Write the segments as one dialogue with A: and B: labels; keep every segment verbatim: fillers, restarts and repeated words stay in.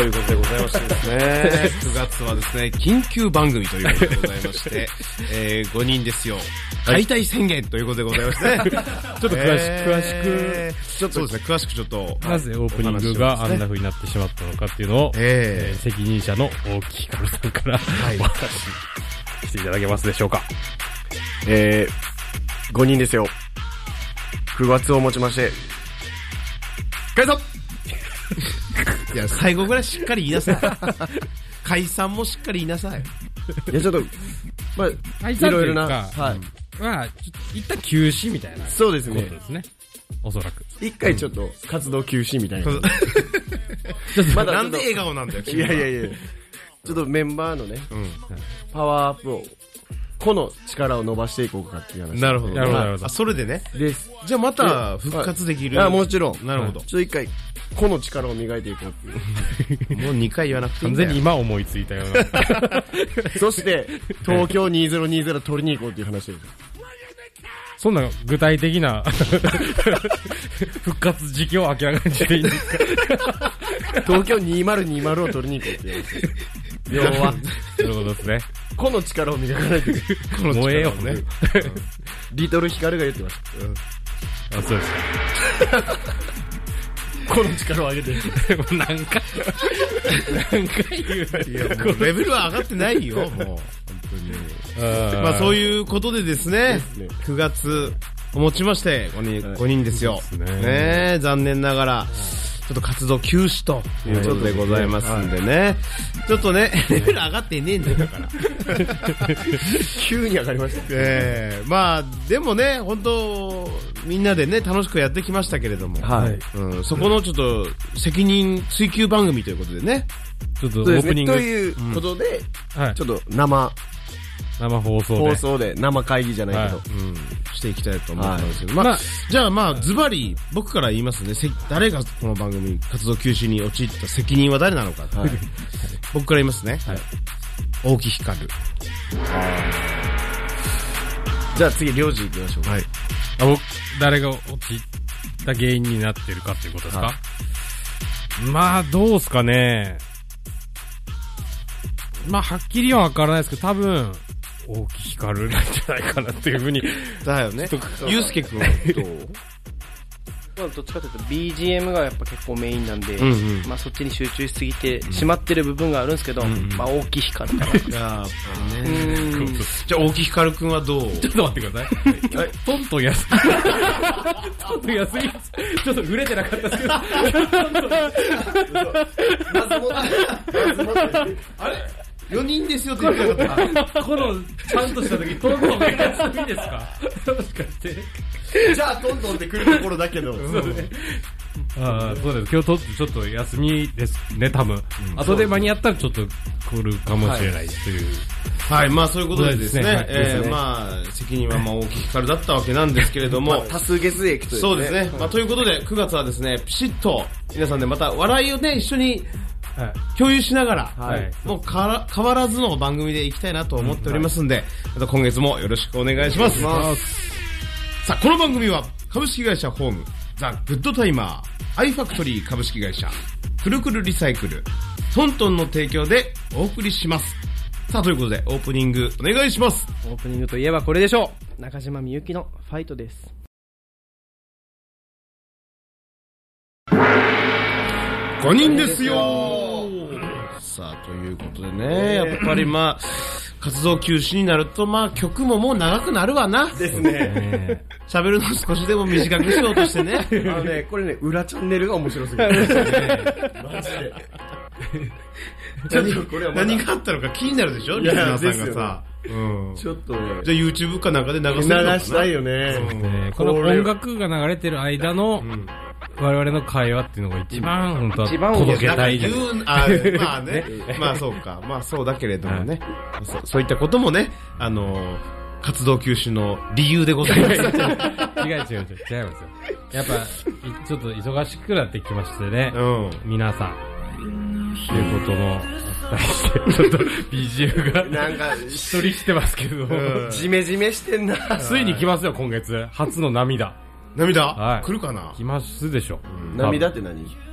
A: ということでございましてですね、くがつはですね、緊急番組ということでございまして、えー、ごにんですよ。解体宣言ということでございましてね。ちょっと
B: 詳しく、詳しく、
A: ちょっとそうですね、詳しくちょっと。
B: なぜオープニングがあんな風になってしまったのかっていうのを、えー、責任者の大木ひかるさんから、はい、お話ししていただけますでしょうか。
C: えー、ごにんですよ。くがつをもちまして、解散
A: いや、最後ぐらいしっかり言いなさい。解散もしっかり言いなさい。
C: いや、ちょっと、まあ、いろいろな、はい。
B: まあ、ちょっと一旦休止みたいな。
C: そうですね。
B: ことですね。おそらく。
C: 一回ちょっと活動休止みたいな。
A: まだなんで笑顔なんだよ、
C: いやいやいや。ちょっとメンバーのね、うん、パワーアップを、個の力を伸ばしていこうかっていう話。
A: なるほど。
B: なるほど。なるほど。
A: あ、それでね。
C: です。
A: じゃあまた復活できる。
C: あ、もちろん。
A: なるほど。
C: ちょっと一回、個の力を磨いていこうっていう。
A: もうにかい言わなくていいんだよ。
B: 完全に今思いついたような。
C: そして、東京にせんにじゅう取りに行こうっていう話です。
B: そんな具体的な復活時期を明らかにしていいんですか？
C: 東京にせんにじゅうを取りに行こうっていう話です。要は。
B: なるほどですね。
C: 個の力を磨かないといけない。
B: もうええよね。
C: リトルヒカルが言ってました。
B: あ、そうですか。
C: 個の力を上げて。
B: 何回、何回言う
A: いや、もうレベルは上がってないよ、もう。本当に。まあそういうことでですね、くがつをもちましてごにん、ごにんですよ。ねえ、残念ながら。ちょっと活動休止ということでございますんでね。ちょっとね、レベル上がってねえんだよ、だから。
C: 急に上がりました。
A: ええー、まあ、でもね、本当みんなでね、楽しくやってきましたけれども。
C: はい。
A: うん、そこのちょっと、責任追及番組ということでね。
B: ちょっとオープニング。
C: ということで、うん、ちょっと生、
B: 生放送で。
C: 放送で、生会議じゃないけど、はい、
A: うん、していきたいと思ってますけど。はい、まあ、じゃあまあ、ズバリ、僕から言いますね。誰がこの番組、活動休止に陥った責任は誰なのか。はい、僕から言いますね。はい、大木ひかる。
C: じゃあ次、りょうじ行きましょう。はい。
B: あ、僕、誰が陥った原因になってるかっていうことですか？はい、まあ、どうすかね。まあ、はっきりはわからないですけど、多分、大木ひかるなんじゃないかなっていうふうに。
A: だよね。ゆうすけくんはどう？
D: まあ、どっちかというと ビージーエム がやっぱ結構メインなんで、うんうん、まあそっちに集中しすぎてしまってる部分があるんですけど、うんうん、まあ大木ひかるから。やっぱ
A: りね。じゃあ大木ひかるくんはどう？
B: ちょっと待ってください。はい、トントン休み。トントン休み。ちょっと触れてなかったですけど。
A: あれよにんですよって言ってなかった。
B: この、ちゃんとした時、トントンが休みですか？もしかして。
C: じゃあ、トントンって来るところだけど。
B: そうね。ああ、そうです。今日とちょっと休みですね、多分。うん、後で間に合ったらちょっと来るかもしれないという。
A: はい、はい、まあそういうことでですね。はい、えー、まあ、責任はまあ大木ひかるだったわけなんですけれども。まあ、
C: 多数決益というね。
A: そうですね。まあということで、くがつはですね、ピシッと、皆さんでまた笑いをね、一緒に、はい、共有しながら、はい、もうか変わらずの番組でいきたいなと思っておりますんで、うん、はい、また今月もよろしくお願いします。さあ、この番組は株式会社ホーム、ザ・グッドタイマー、アイファクトリー株式会社、くるくるリサイクル、トントンの提供でお送りします。さあ、ということでオープニングお願いします。
D: オープニングといえばこれでしょう。中島みゆきのファイトです。
A: ごにんですよ。さあ、ということでね、やっぱりまあ、活動休止になると、まあ曲ももう長くなるわな。
C: ですね。
A: 喋るの少しでも短くしようとしてね。
C: あのね、これね、裏チャンネルが面白すぎる。マジで。
A: 何, これは何があったのか気になるでしょ、リスナーさんがさ。
C: うん、ちょっとね。
A: じゃあ YouTube かなんかで流せるのかな。
C: 流したいよね。
B: ね、この音楽が流れてる間の、うん、我々の会話っていうのが一番本当は届けたいじゃん。
A: あ、まあね。まあそうか。まあそうだけれどもね。そ, そういったこともね、あのー、活動休止の理由でございます。違う違う違う。違いますよ。
B: やっぱ、ちょっと忙しくなってきましてね。うん、皆さん。ということもあったりして、ちょっと ビージーエム がなんか一人してますけど、
C: うん、ジメジメしてんな。
B: ついに来ますよ、今月。初の涙。
A: 涙、はい、来るかな。
B: 来ますでしょ。
C: うん、涙って何？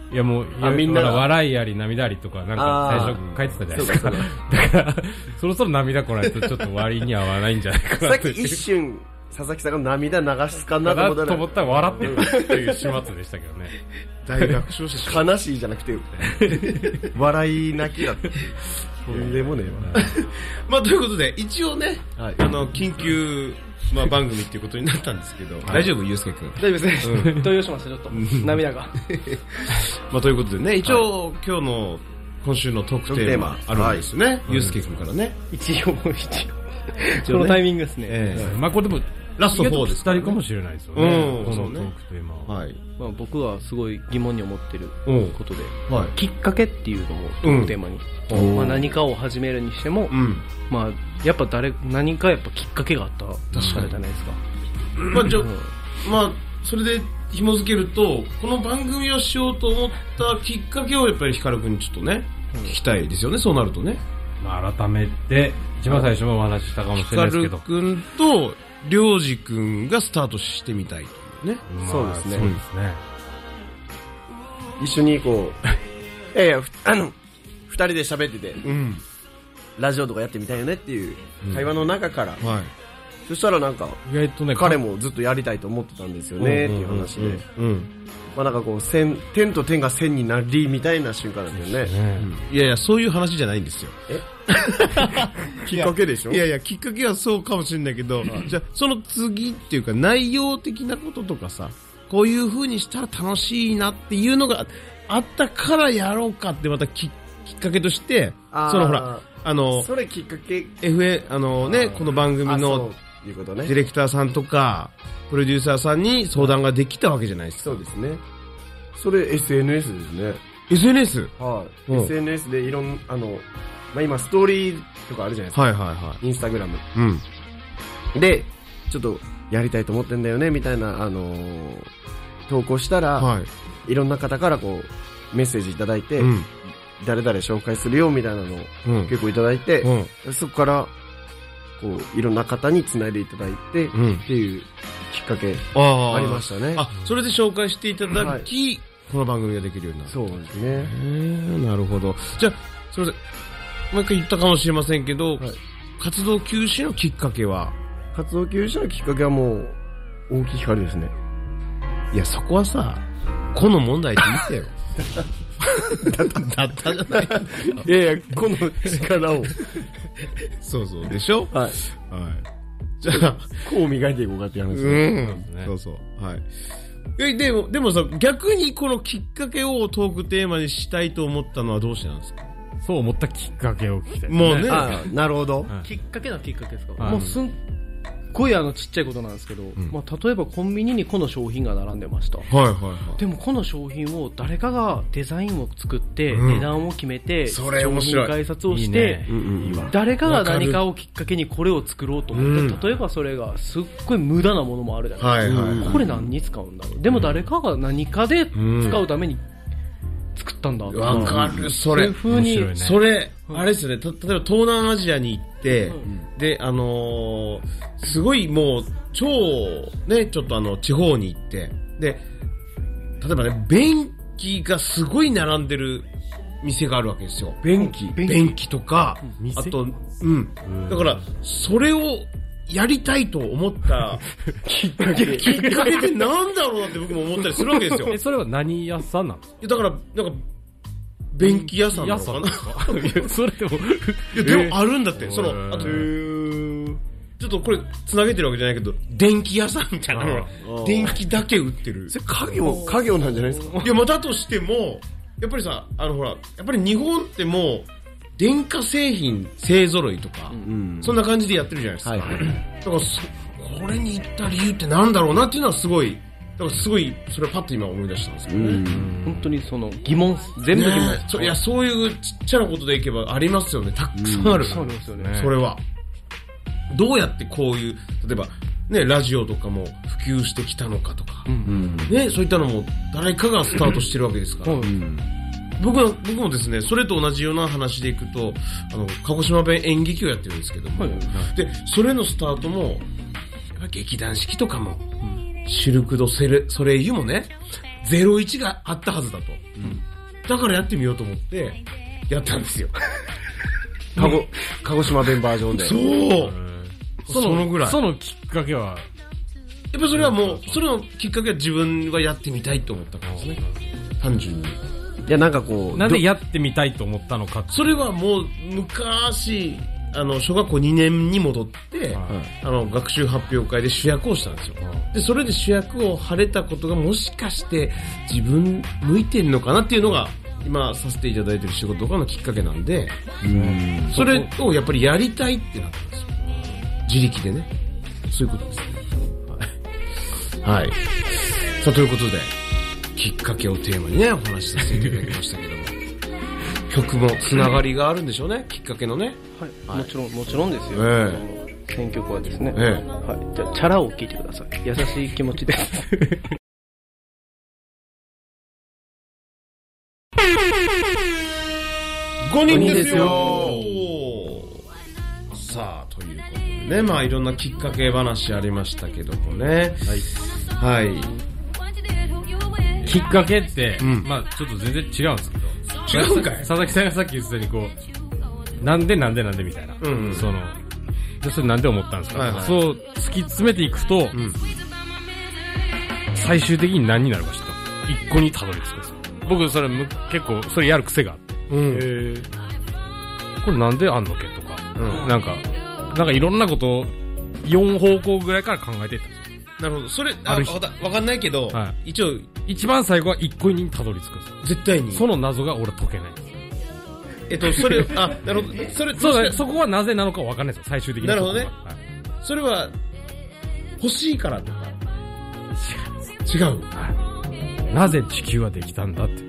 B: いやもう、あみんな笑いあり涙ありとか、なんか最初書いてたじゃないですか。だから、そろそろ涙来ないとちょっと割に合わないんじゃないかな
C: さっき一瞬、佐々木さんが涙流すかなと思ったら。
B: と思ったら笑ってるっていう始末でしたけどね。
A: 大爆笑して
C: 悲しいじゃなくて、笑い泣きだって。とんでもねえわ。
A: まあということで、一応ね、はい、あの、緊急、まあ番組っていうことになったんですけど、はい、大丈夫ゆうすけくん。
D: 大丈夫ですね。うん、動揺しました、ちょっと。涙が。
A: まあということでね、一応、はい、今日の、今週のトークテーマあるんですね。はい、ゆうすけくんからね。
D: 一応、一応。このタイミングですね。
B: えー、まあこれでも、ラストフォーです。ふたりかもしれないですよね。うん、このトークテーマ。はい。
D: まあ僕はすごい疑問に思ってることで、はい、きっかけっていうのもトークテーマに、うん、まあ何かを始めるにしても、うん、まあやっぱ誰、何かやっぱきっかけがあった確かじゃないですか。
A: まあじゃ、うん、まあそれで紐づけると、この番組をしようと思ったきっかけをやっぱりヒカルくんにちょっとね、聞きたいですよね、そうなるとね。
B: まあ改めて、一番最初もお話ししたかもしれないですけど。
A: ヒカルくんと、りょうじくんがスタートしてみたいというね。
C: まあ、そうですね。
B: そうですね。
C: 一緒にこう、いやいや、あの、二人で喋ってて、うん、ラジオとかやってみたいよねっていう会話の中から、うん、はい、そしたらなんか、意外とね、彼もずっとやりたいと思ってたんですよねっていう話で、うんうんうん、まあなんかこう、線、点と点が線になりみたいな瞬間ですよね。
A: うん、いやいや、そういう話じゃないんですよ。
C: えきっかけでしょ？
A: いやいや、きっかけはそうかもしれないけど、じゃあ、その次っていうか内容的なこととかさ、こういう風にしたら楽しいなっていうのがあったからやろうかってまたき、きっかけとして、そのほら、あの、
C: それきっかけ
A: エフエー、あのね、この番組のディレクターさんとか、プロデューサーさんに相談ができたわけじゃないですか。
C: そうですね。それ エスエヌエス ですね。
A: エスエヌエス？
C: はい。エスエヌエス でいろん、あの、まあ、今ストーリーとかあるじゃないですか。
A: はいはいはい。
C: インスタグラム。うん。で、ちょっとやりたいと思ってんだよね、みたいな、あのー、投稿したら、はい。いろんな方からこう、メッセージいただいて、うん、誰々紹介するよ、みたいなのを結構いただいて、うん、そこから、こう、いろんな方に繋いでいただいて、うん、っていうきっかけ、ありましたね。
A: あ、それで紹介していただき、はい、この番組ができるようになる。
C: そうですね。へ
A: ー、なるほど。じゃあ、すみません。もう一回言ったかもしれませんけど、はい、活動休止のきっかけは
C: 活動休止のきっかけはもう、大木ひかるですね。
A: いや、そこはさ、この問題って言ってよ。だった、だったじゃない。
C: いやいや、この力を。
A: そうそう、でしょ？はい。はい。
C: じゃあ、こう磨いていこうかって話です
A: ね。うん。そうそう。はい。え、でも、でもさ、逆にこのきっかけをトークテーマにしたいと思ったのはどうしてなんですか？
B: そう思ったきっかけを聞きたい、
A: ね。もうね。
C: ああ、なるほど、
D: はい。きっかけのきっかけですか？もうすんごいあのちっちゃいことなんですけど、うん、まあ例えばコンビニにこの商品が並んでました。はいはいはい。でもこの商品を誰かがデザインを作って、うん、値段を決めて、
A: それ面白い。
D: 商品開発をして、いいね、うんうん、誰かが何かをきっかけにこれを作ろうと思って、うん、例えばそれがすっごい無駄なものもあるじゃないですか。はいはいはい、これ何に使うんだろう。でも誰かが何かで使うために作ったんだ。
A: わかる、それ。
D: そういう風に、
A: ね、それ、あれですよね、た、例えば東南アジアに行って、うん、で、あのー、すごいもう、超、ね、ちょっとあの、地方に行って、で、例えばね、便器がすごい並んでる店があるわけですよ。
C: 便器
A: 便器とか、あと、うん。だから、それを、やりたいと思ったきっかけ。きっかけってなんだろうなって僕も思ったりするわけですよ。
B: え、それは何屋さんなんですか？
A: だから、なんか、便器屋さんなのかな？
B: いや、それでも。い
A: や、でもあるんだって。その、あと、ちょっとこれ、繋げてるわけじゃないけど、電気屋さんみたいなの電気だけ売ってる。
C: それ家業、家業なんじゃないですか？
A: いや、またとしても、やっぱりさ、あのほら、やっぱり日本ってもう、電化製品勢揃いとか、うん、そんな感じでやってるじゃないですか。はいはい、だからそ、これに行った理由ってなんだろうなっていうのはすごい、だからすごい、それをパッと今思い出したんですけどね。うん、
D: 本当にその疑問、全部疑問です、
A: ね。いや、そういうちっちゃなことでいけばありますよね。たくさんある。
D: そうですよね。
A: それは。どうやってこういう、例えば、ね、ラジオとかも普及してきたのかとか、うんうん、ね、そういったのも誰かがスタートしてるわけですから。うんうん僕は、僕もですね、それと同じような話でいくと、あの、鹿児島弁演劇をやってるんですけども、はいはい、で、それのスタートも、やっぱ劇団四季とかも、うん、シルク・ド・ソレイユもね、 ゼロイチがあったはずだと。うん、だからやってみようと思って、やったんですよ。
C: 鹿児、鹿児島弁バージョンで。
A: そう。そのぐらい。
B: そのきっかけは、
A: やっぱそれはもう、それのきっかけは自分がやってみたいと思ったからですね。単純に。い
C: や、なんかこう。
B: なんでやってみたいと思ったのかって。
A: それはもう、昔、あの、小学校にねんに戻って、はい、あの、学習発表会で主役をしたんですよ。はい、で、それで主役を晴れたことがもしかして自分向いてるのかなっていうのが、今させていただいてる仕事とかのきっかけなんで、うんそれをやっぱりやりたいってなったんですよ。自力でね。そういうことですね。はい。はい。さあ、ということで、きっかけをテーマにね、お話しさせていただきましたけども。曲もつながりがあるんでしょうね、きっかけのね。
D: はい。はい、もちろん、もちろんですよ。ええ、選曲はですね。ええ、はい。じゃあ、チャラを聴いてください。優しい気持ちです。
A: ごにんですよ。さあ、ということでね、まあいろんなきっかけ話ありましたけどもね。はい。はい。
B: きっかけって、うん、まあちょっと全然違うんですけど。
A: 違うんかい？
B: 佐々木さんがさっき言ってたようにこう、なんでなんでなんでみたいな。うんうん、その、でそれなんで思ったんですか、はいはい、そう突き詰めていくと、うん、最終的に何になるかちょっと一個にたどり着くんですよ。僕それ結構それやる癖があって。うん、へこれなんであんのけとか、うん、なんか、なんかいろんなことをよん方向ぐらいから考えていったんですよ。
A: なるほど。それ、ある日わかんないけど、はい、一応、
B: 一番最後はいっこにたどり着くんですよ。
A: 絶対に。
B: その謎が俺解けないんですよ。
A: えっと、それ、あ、なるほど。それ、
B: そうだね。そこはなぜなのかわかんないですよ、最終的に。
A: なるほどね。はい、それは、欲しいからとか。違う。違う。
B: はい、なぜ地球はできたんだって。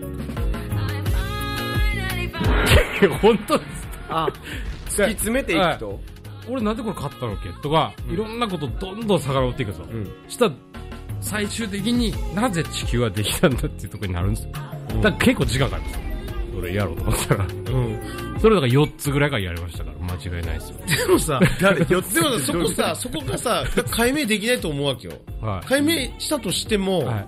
B: 本当です。
C: あ、突き詰めていくと、はい、
B: 俺なんでこれ買ったのっけとか、うん、いろんなことどんどん遡っていくんですよ。うん、したら最終的になぜ地球はできたんだっていうところになるんですよ。うん、だから結構時間かかりますよ。それやろうと思ったら。うん。それだからよっつぐらいからやりましたから間違いないですよ。
A: でもさ、誰よっつでもそこさ、そこがさ、解明できないと思うわけよ。はい。解明したとしても、はい、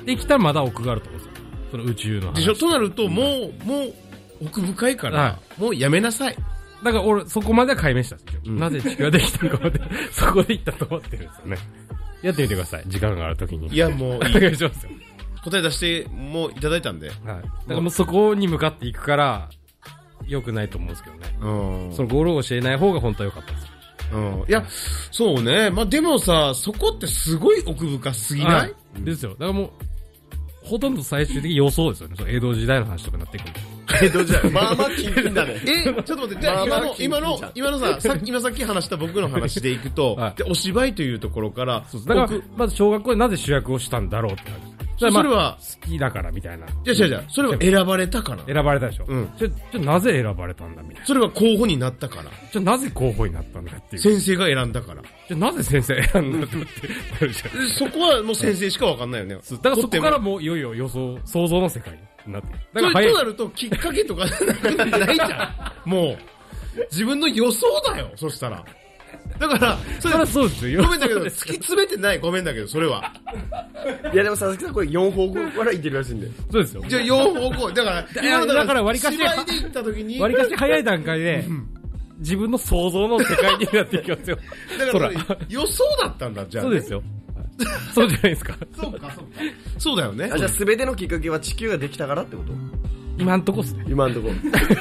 B: できたらまだ奥があると思うんですよ。その宇宙の話。
A: でしょとなると、もう、もう、奥深いから、はい、もうやめなさい。
B: だから俺、そこまでは解明したんですよ。うん、なぜ地球ができたのかまで、そこでいったと思ってるんですよね。やってみてください。時間があるときに。
A: いや、もういい。お
B: 願いしますよ。
A: 答え出して、もういただいたんで。はい。だ
B: からもうそこに向かっていくから、良くないと思うんですけどね。うん。そのゴールを教えない方が本当は良かったです。
A: うん。いや、そうね。まあ、でもさ、そこってすごい奥深すぎない？はい、
B: ですよ。だからもう、ほとんど最終的に予想ですよね。その江戸時代の話とかになってくる。
C: 江戸時代。まあまあキンキンだね。
A: え、ちょっと待って、じゃあ今の、今の、今のさ、さっき、今さっき話した僕の話でいくと、はい、でお芝居というところから、
B: そうだから、まず小学校でなぜ主役をしたんだろうって話。
A: それは、
B: 好きだからみたいな。
A: じゃじゃじゃそれは選ばれたから。
B: 選ばれたでしょ。うん。じゃ、じゃなぜ選ばれたんだみたいな。
A: それは候補になったから。
B: じゃなぜ候補になったんだっていう。
A: 先生が選んだから。
B: じゃなぜ先生選んだってなるじゃん。
A: そこはもう先生しかわかんないよね。
B: だからそこからもういよいよ予想、想像の世界になってる。
A: だからとなるときっかけとかないじゃん。もう、自分の予想だよ、そしたら。だから、
B: それはそうですよ。
A: ごめんだけど、突き詰めてない。ごめんだけど、それは。
C: いやでも佐々木さんこれよん方向から言ってるらしいんで。
B: そうですよ。
A: じゃあよん方向。だから、
B: 今のだから割りかし、
A: 芝居で行った時に。
B: 割りかし早い段階で、自分の想像の世界になっていきますよ。
A: だから、予想だったんだ、じゃあ。
B: そうですよ。そうじゃないですか。
A: そうか、そうか。そうだよね。
C: あ、じゃあ全てのきっかけは地球ができたからってこと？
B: 今んとこっすね。
C: 今んとこ。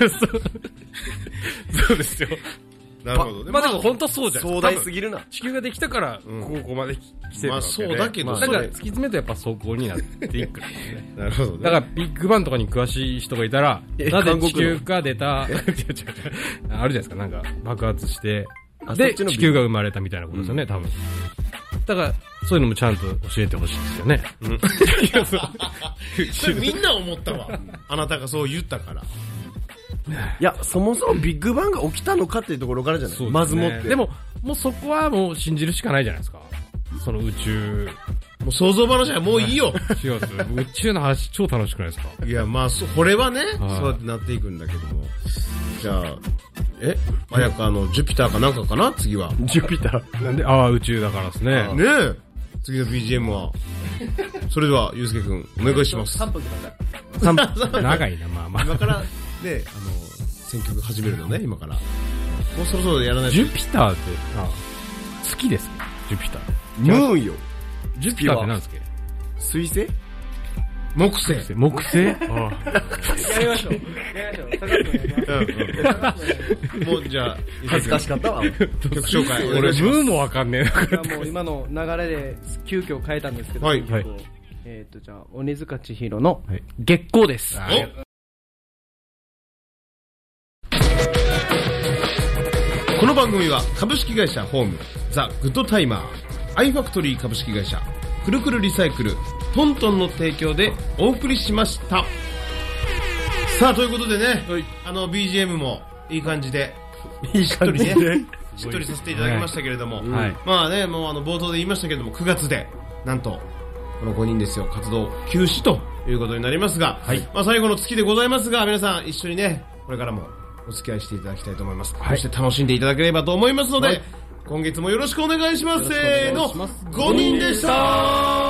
B: そうですよ。
A: なるほどね。
B: まあでも本当そうじゃん。
C: 壮大すぎるな。
B: 地球ができたから、ここまで来てるわけで。まあ
A: そうだけど、
B: だから突き詰めるとやっぱそこになっていく。
A: なるほどね。
B: だからビッグバンとかに詳しい人がいたら、なぜ地球が出た、あるじゃないですか、なんか爆発して、で、地球が生まれたみたいなことですよね、多分。だから、そういうのもちゃんと教えてほしいですよね。うん。
A: それみんな思ったわ。あなたがそう言ったから。
C: いや、そもそもビッグバンが起きたのかっていうところからじゃない、ね、まずもって。
B: でも、もうそこはもう信じるしかないじゃないですか。その宇宙。
A: もう想像話はもういいよ。
B: 違う宇宙の話超楽しくないですか？
A: いや、まあ、そ、これはね、そうやってなっていくんだけども。じゃあ、え早くあの、ジュピターかなんかかな次は。
C: ジュピタ
B: ーなんで、ああ、宇宙だからですね。
A: ねえ。 次の ビージーエム は。それでは、ゆうすけくん、お願いします。
D: さんぷんください。さん
B: ぷん。長いな、まあまあ。
A: 今から、ね、あの、選曲始めるのね、今から。もうそろそろやらないと。
B: ジュピターって、あ好きですかジュピター。
C: ムーンよ。
B: ジュピターって何ですか
C: 水星
A: 木星。
B: 木星ああ。
D: やりましょう。やりましょう。高くやりま
A: す。もうじゃあ、
C: 恥ずかしかったわ。
A: 曲紹介。
B: 俺、ムーもわかんね
D: えな。もう今の流れで急遽変えたんですけど。はい。えっと、じゃあ、鬼塚千尋の月光です。
A: この番組は株式会社ホーム、ザ・グッドタイマー、アイファクトリー株式会社、くるくるリサイクル、トントンの提供でお送りしました。さあ、ということでね、はい、あの ビージーエム もいい感じで、
C: いい感じで、
A: ね、しっとりさせていただきましたけれども、はい、まあね、もうあの冒頭で言いましたけれども、くがつで、なんと、このごにんですよ、活動休止ということになりますが、はい、まあ最後の月でございますが、皆さん一緒にね、これからもお付き合いしていただきたいと思います。はい、そして楽しんでいただければと思いますので、はい、今月もよろしくお願いします。せーの、ごにんでした。